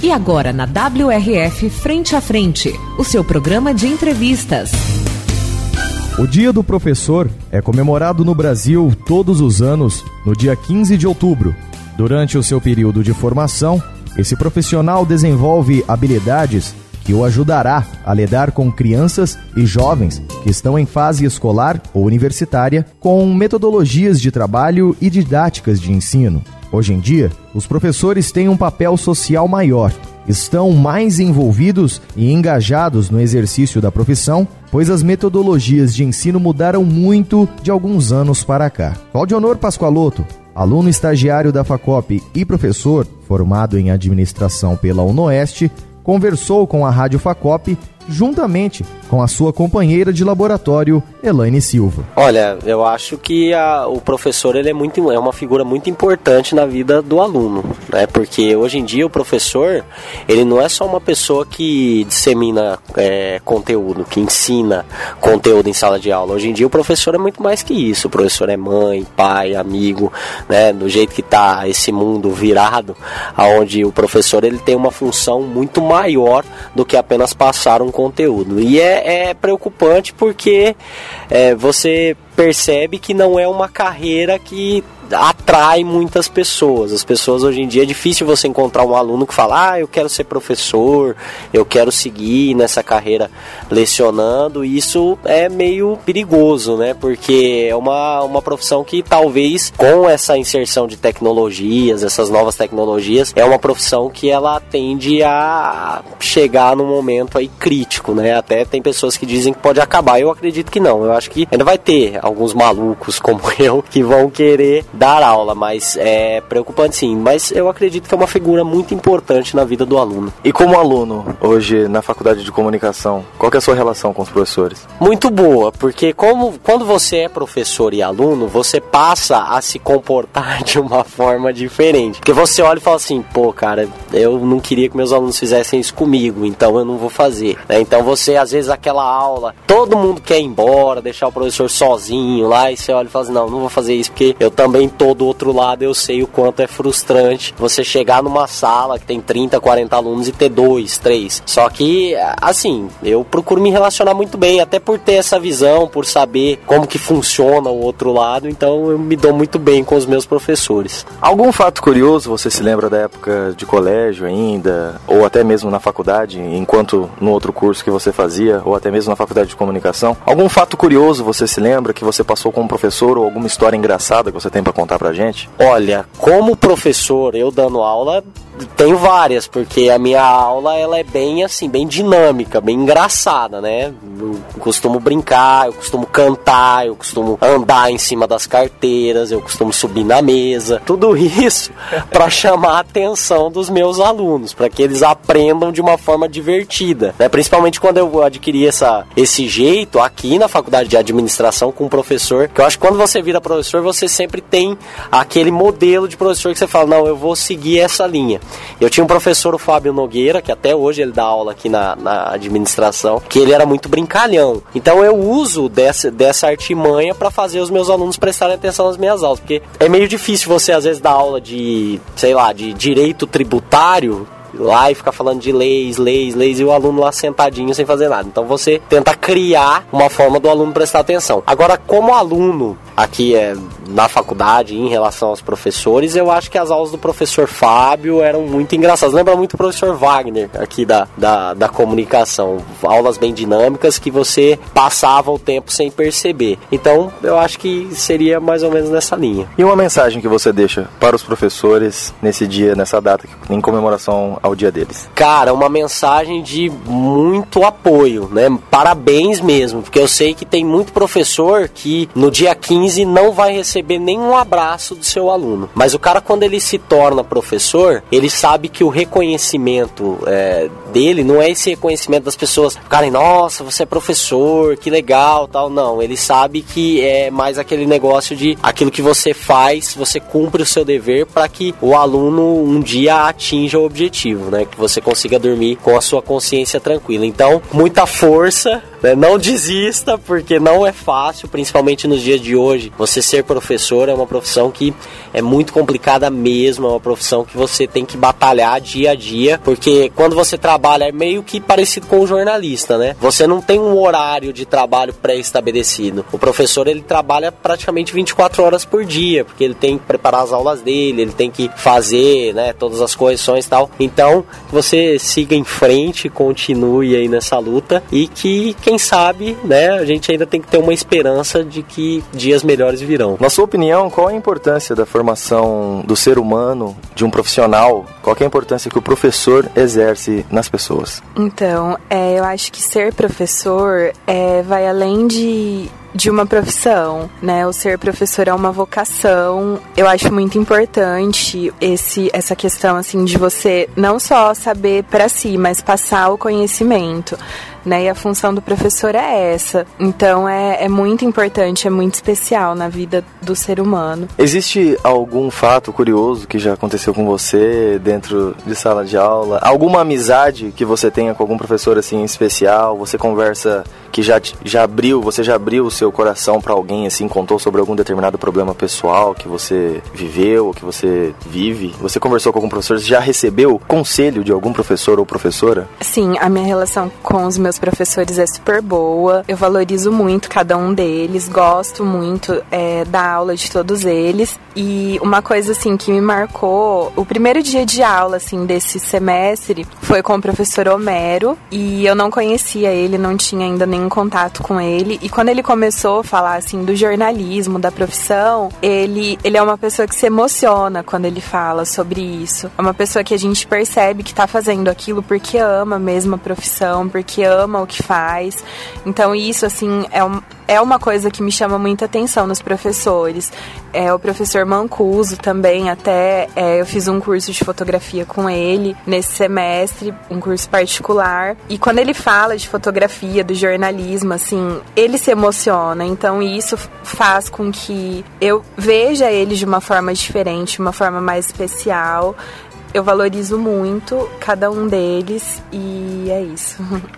E agora na WRF Frente a Frente, o seu programa de entrevistas. O Dia do Professor é comemorado no Brasil todos os anos no dia 15 de outubro. Durante o seu período de formação, esse profissional desenvolve habilidades que o ajudará a lidar com crianças e jovens que estão em fase escolar ou universitária com metodologias de trabalho e didáticas de ensino. Hoje em dia, os professores têm um papel social maior, estão mais envolvidos e engajados no exercício da profissão, pois as metodologias de ensino mudaram muito de alguns anos para cá. Claudionor Pascoaloto, aluno estagiário da FACOP e professor formado em administração pela UNOeste, conversou com a Rádio FACOP juntamente com a sua companheira de laboratório, Elaine Silva. Olha, eu acho que o professor ele é uma figura muito importante na vida do aluno, né? Porque hoje em dia o professor ele não é só uma pessoa que dissemina conteúdo, que ensina conteúdo em sala de aula. Hoje em dia o professor é muito mais que isso. O professor é mãe, pai, amigo, né? Do jeito que está esse mundo virado, onde o professor ele tem uma função muito maior do que apenas passar um conteúdo. E é preocupante porque você percebe que não é uma carreira que atrai muitas pessoas. As pessoas hoje em dia é difícil você encontrar um aluno que fala, eu quero ser professor, eu quero seguir nessa carreira lecionando. E isso é meio perigoso, né? Porque é uma profissão que talvez com essa inserção de tecnologias, essas novas tecnologias, é uma profissão que ela tende a chegar num momento aí crítico, né? Até tem pessoas que dizem que pode acabar. Eu acredito que não. Eu acho que ainda vai ter alguns malucos como eu que vão querer dar aula, mas é preocupante sim. Mas eu acredito que é uma figura muito importante na vida do aluno. E como aluno, hoje na faculdade de comunicação, qual que é a sua relação com os professores? Muito boa, porque quando você é professor e aluno, você passa a se comportar de uma forma diferente. Porque você olha e fala assim, cara, eu não queria que meus alunos fizessem isso comigo, então eu não vou fazer. Então você, às vezes, aquela aula, todo mundo quer ir embora, deixar o professor sozinho lá, e você olha e fala assim, não vou fazer isso, porque eu também tô do outro lado, eu sei o quanto é frustrante você chegar numa sala que tem 30, 40 alunos e ter 2, 3. Só que, assim, eu procuro me relacionar muito bem, até por ter essa visão, por saber como que funciona o outro lado, então eu me dou muito bem com os meus professores. Algum fato curioso você se lembra da época de colégio ainda, ou até mesmo na faculdade, enquanto no outro curso que você fazia, ou até mesmo na faculdade de comunicação? Algum fato curioso você se lembra que você passou com um professor, ou alguma história engraçada que você tem pra contar pra gente? Olha, como professor, eu dando aula, tenho várias, porque a minha aula ela é bem assim, bem dinâmica, bem engraçada, né? Eu costumo brincar, eu costumo cantar, eu costumo andar em cima das carteiras, eu costumo subir na mesa, tudo isso para chamar a atenção dos meus alunos, para que eles aprendam de uma forma divertida, né? Principalmente quando eu adquiri esse jeito aqui na faculdade de administração com um professor, que eu acho que quando você vira professor, você sempre tem aquele modelo de professor que você fala, não, eu vou seguir essa linha. Eu tinha um professor, o Fábio Nogueira, que até hoje ele dá aula aqui na administração, que ele era muito brincalhão. Então eu uso dessa artimanha para fazer os meus alunos prestarem atenção nas minhas aulas, porque é meio difícil você às vezes dar aula de direito tributário lá e ficar falando de leis, e o aluno lá sentadinho sem fazer nada. Então você tenta criar uma forma do aluno prestar atenção. Agora, como aluno aqui na faculdade, em relação aos professores, eu acho que as aulas do professor Fábio eram muito engraçadas. Lembra muito o professor Wagner aqui da comunicação. Aulas bem dinâmicas que você passava o tempo sem perceber. Então, eu acho que seria mais ou menos nessa linha. E uma mensagem que você deixa para os professores nesse dia, nessa data, em comemoração ao dia deles? Cara, uma mensagem de muito apoio, né? Parabéns mesmo, porque eu sei que tem muito professor que no dia 15 não vai receber nenhum abraço do seu aluno. Mas o cara, quando ele se torna professor, ele sabe que o reconhecimento dele não é esse reconhecimento das pessoas ficarem, nossa, você é professor, que legal, tal. Não, ele sabe que é mais aquele negócio de aquilo que você faz, você cumpre o seu dever para que o aluno um dia atinja o objetivo, né? Que você consiga dormir com a sua consciência tranquila. Então, muita força, né? Não desista, porque não é fácil, principalmente nos dias de hoje, hoje. Você ser professor é uma profissão que é muito complicada mesmo, é uma profissão que você tem que batalhar dia a dia, porque quando você trabalha é meio que parecido com o jornalista, né? Você não tem um horário de trabalho pré-estabelecido. O professor, ele trabalha praticamente 24 horas por dia, porque ele tem que preparar as aulas dele, ele tem que fazer, né, todas as correções e tal. Então, que você siga em frente, continue aí nessa luta e que, quem sabe, né, a gente ainda tem que ter uma esperança de que dias melhores virão. Na sua opinião, qual a importância da formação do ser humano, de um profissional? Qual é a importância que o professor exerce nas pessoas? Então, eu acho que ser professor vai além de uma profissão, né? O ser professor é uma vocação. Eu acho muito importante essa questão, assim, de você não só saber para si, mas passar o conhecimento, né? E a função do professor é essa. Então é muito importante, é muito especial na vida do ser humano. Existe algum fato curioso que já aconteceu com você dentro de sala de aula? Alguma amizade que você tenha com algum professor assim especial? Você conversa que você já abriu o seu coração para alguém, assim, contou sobre algum determinado problema pessoal que você viveu ou que você vive? Você conversou com algum professor? Você já recebeu conselho de algum professor ou professora? Sim, a minha relação com os meus professores é super boa. Eu valorizo muito cada um deles, gosto muito da aula de todos eles. E uma coisa, assim, que me marcou, o primeiro dia de aula, assim, desse semestre foi com o professor Homero, e eu não conhecia ele, não tinha ainda nenhum contato com ele, e quando ele começou a falar, assim, do jornalismo, da profissão, ele é uma pessoa que se emociona quando ele fala sobre isso. É uma pessoa que a gente percebe que tá fazendo aquilo porque ama mesmo a profissão, porque ama o que faz. Então isso, assim, é uma coisa que me chama muita atenção nos professores. O professor Mancuso também, eu fiz um curso de fotografia com ele nesse semestre, um curso particular, e quando ele fala de fotografia, do jornalismo, assim, ele se emociona. Então isso faz com que eu veja ele de uma forma diferente, uma forma mais especial. Eu valorizo muito cada um deles e é isso.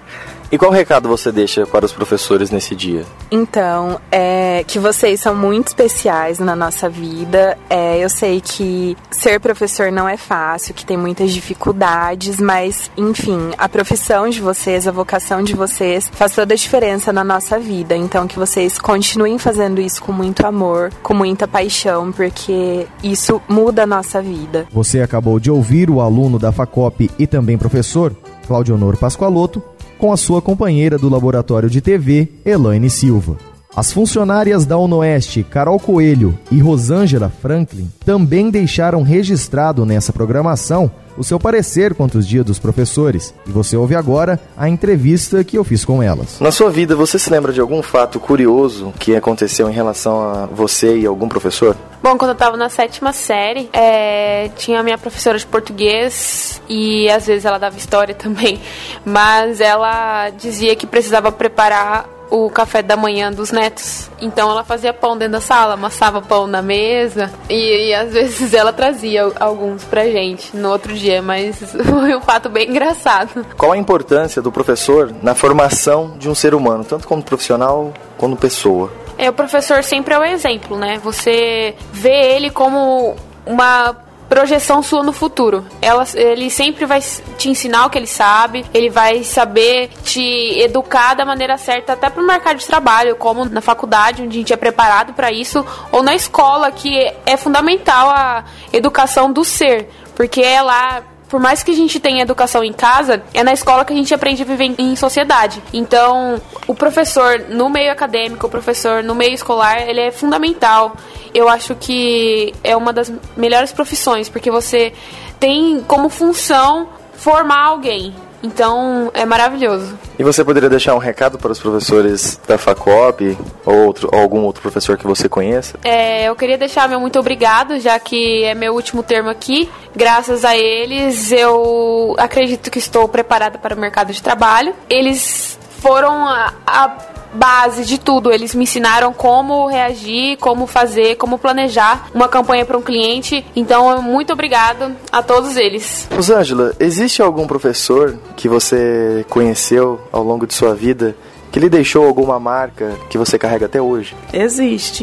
E qual recado você deixa para os professores nesse dia? Então, que vocês são muito especiais na nossa vida. Eu sei que ser professor não é fácil, que tem muitas dificuldades, mas, enfim, a profissão de vocês, a vocação de vocês faz toda a diferença na nossa vida. Então, que vocês continuem fazendo isso com muito amor, com muita paixão, porque isso muda a nossa vida. Você acabou de ouvir o aluno da FACOP e também professor, Claudionor Pascoaloto, com a sua companheira do Laboratório de TV, Elaine Silva. As funcionárias da UNOeste, Carol Coelho e Rosângela Franklin, também deixaram registrado nessa programação o seu parecer quanto os dias dos professores. E você ouve agora a entrevista que eu fiz com elas. Na sua vida, você se lembra de algum fato curioso que aconteceu em relação a você e algum professor? Bom, quando eu estava na 7ª série, tinha a minha professora de português e às vezes ela dava história também, mas ela dizia que precisava preparar o café da manhã dos netos. Então ela fazia pão dentro da sala, amassava pão na mesa e às vezes ela trazia alguns pra gente no outro dia, mas foi um fato bem engraçado. Qual a importância do professor na formação de um ser humano, tanto como profissional quanto pessoa? O professor sempre é o exemplo, né? Você vê ele como uma projeção sua no futuro. Ele sempre vai te ensinar o que ele sabe, ele vai saber te educar da maneira certa até para o mercado de trabalho, como na faculdade, onde a gente é preparado para isso, ou na escola, que é fundamental a educação do ser, porque é lá. Por mais que a gente tenha educação em casa, é na escola que a gente aprende a viver em sociedade. Então, o professor no meio acadêmico, o professor no meio escolar, ele é fundamental. Eu acho que é uma das melhores profissões, porque você tem como função formar alguém. Então, é maravilhoso. E você poderia deixar um recado para os professores da FACOP ou algum outro professor que você conheça? Eu queria deixar meu muito obrigado, já que é meu último termo aqui. Graças a eles, eu acredito que estou preparada para o mercado de trabalho. Eles foram a base de tudo. Eles me ensinaram como reagir, como fazer, como planejar uma campanha para um cliente. Então, muito obrigado a todos eles. Rosângela, existe algum professor que você conheceu ao longo de sua vida que lhe deixou alguma marca que você carrega até hoje? Existe.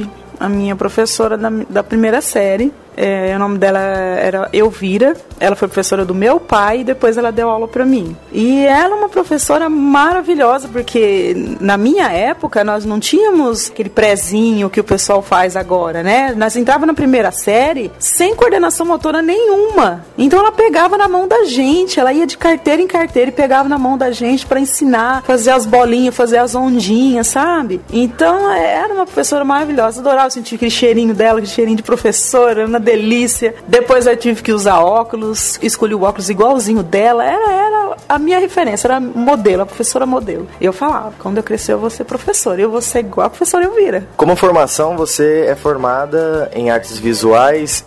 a minha professora da primeira série. O nome dela era Elvira. Ela foi professora do meu pai e depois ela deu aula para mim. E ela é uma professora maravilhosa, porque na minha época nós não tínhamos aquele prezinho que o pessoal faz agora, né? Nós entrávamos na primeira série sem coordenação motora nenhuma. Então ela pegava na mão da gente, ela ia de carteira em carteira e pegava na mão da gente para ensinar, fazer as bolinhas, fazer as ondinhas, sabe? Então era uma professora maravilhosa. Adorava sentir aquele cheirinho dela, aquele cheirinho de professora, uma delícia. Depois eu tive que usar óculos, escolhi o óculos igualzinho dela. Era a minha referência, era modelo, a professora modelo. Eu falava, quando eu crescer eu vou ser professora, eu vou ser igual a professora Elvira. Como formação, você é formada em artes visuais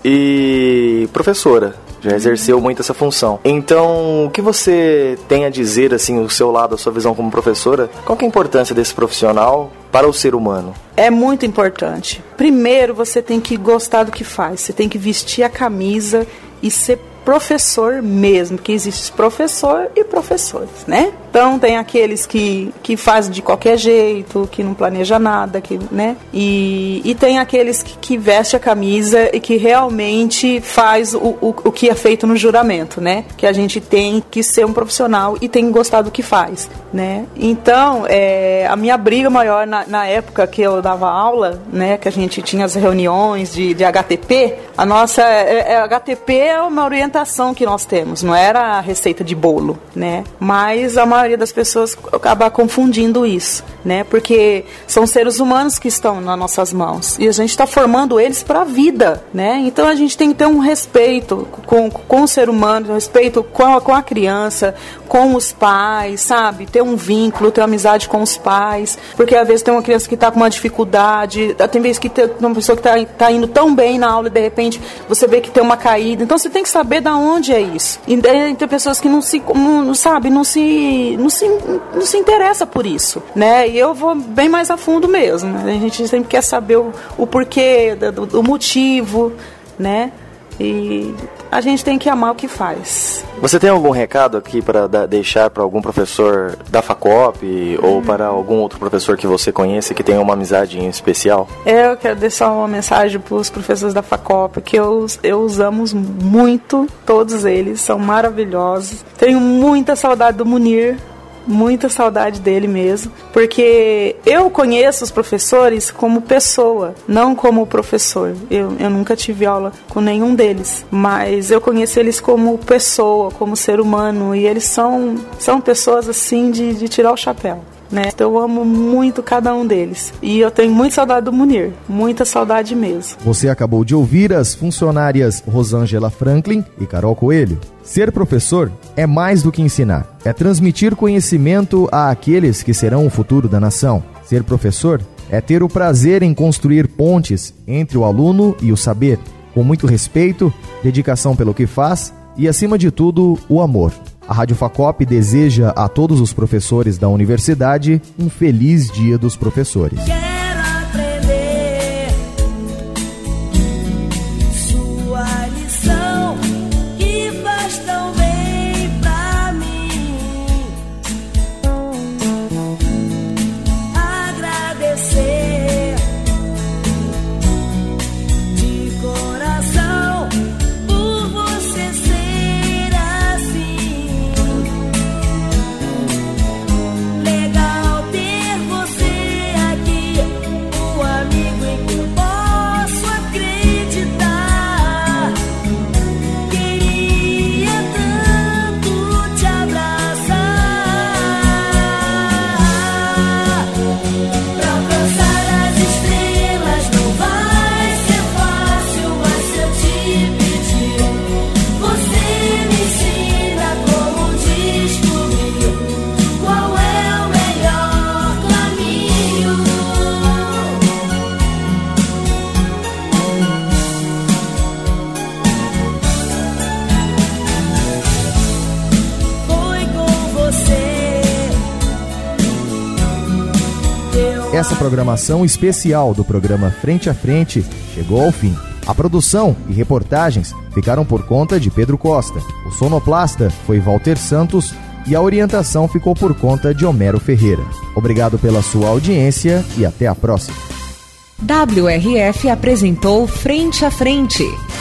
e professora. Já exerceu muito essa função. Então, o que você tem a dizer, assim, o seu lado, a sua visão como professora? Qual que é a importância desse profissional para o ser humano? É muito importante. Primeiro, você tem que gostar do que faz. Você tem que vestir a camisa e ser professor mesmo, porque existe professor e professores, né? Então tem aqueles que fazem de qualquer jeito, que não planeja nada, né? E tem aqueles que veste a camisa e que realmente faz o que é feito no juramento, né? Que a gente tem que ser um profissional e tem que gostar do que faz, né? Então, a minha briga maior na época que eu dava aula, né? Que a gente tinha as reuniões de HTP, a nossa HTP é uma orientação que nós temos, não era a receita de bolo, né? Mas a maioria das pessoas acaba confundindo isso, né? Porque são seres humanos que estão nas nossas mãos e a gente está formando eles para a vida, né? Então a gente tem que ter um respeito com o ser humano, um respeito com a criança, com os pais, sabe? Ter um vínculo, ter amizade com os pais, porque às vezes tem uma criança que está com uma dificuldade, tem vezes que tem uma pessoa que está indo tão bem na aula e de repente você vê que tem uma caída, então você tem que saber da onde é isso. E tem pessoas que não se interessa por isso, né? E eu vou bem mais a fundo mesmo. A gente sempre quer saber o porquê, o motivo, né? E a gente tem que amar o que faz. Você tem algum recado aqui para deixar para algum professor da FACOP ou para algum outro professor que você conhece que tenha uma amizade em especial? Eu quero deixar uma mensagem para os professores da FACOP, que eu os amo muito, todos eles são maravilhosos. Tenho muita saudade do Munir, muita saudade dele mesmo, porque eu conheço os professores como pessoa, não como professor. Eu nunca tive aula com nenhum deles, mas eu conheço eles como pessoa, como ser humano, e eles são pessoas assim de tirar o chapéu, né? Então eu amo muito cada um deles. E eu tenho muita saudade do Munir, muita saudade mesmo. Você acabou de ouvir as funcionárias Rosângela Franklin e Carol Coelho. Ser professor é mais do que ensinar, é transmitir conhecimento àqueles que serão o futuro da nação. Ser professor é ter o prazer em construir pontes entre o aluno e o saber, com muito respeito, dedicação pelo que faz e, acima de tudo, o amor. A Rádio FACOP deseja a todos os professores da universidade um feliz Dia dos Professores. Essa programação especial do programa Frente a Frente chegou ao fim. A produção e reportagens ficaram por conta de Pedro Costa. O sonoplasta foi Walter Santos e a orientação ficou por conta de Homero Ferreira. Obrigado pela sua audiência e até a próxima. WRF apresentou Frente a Frente.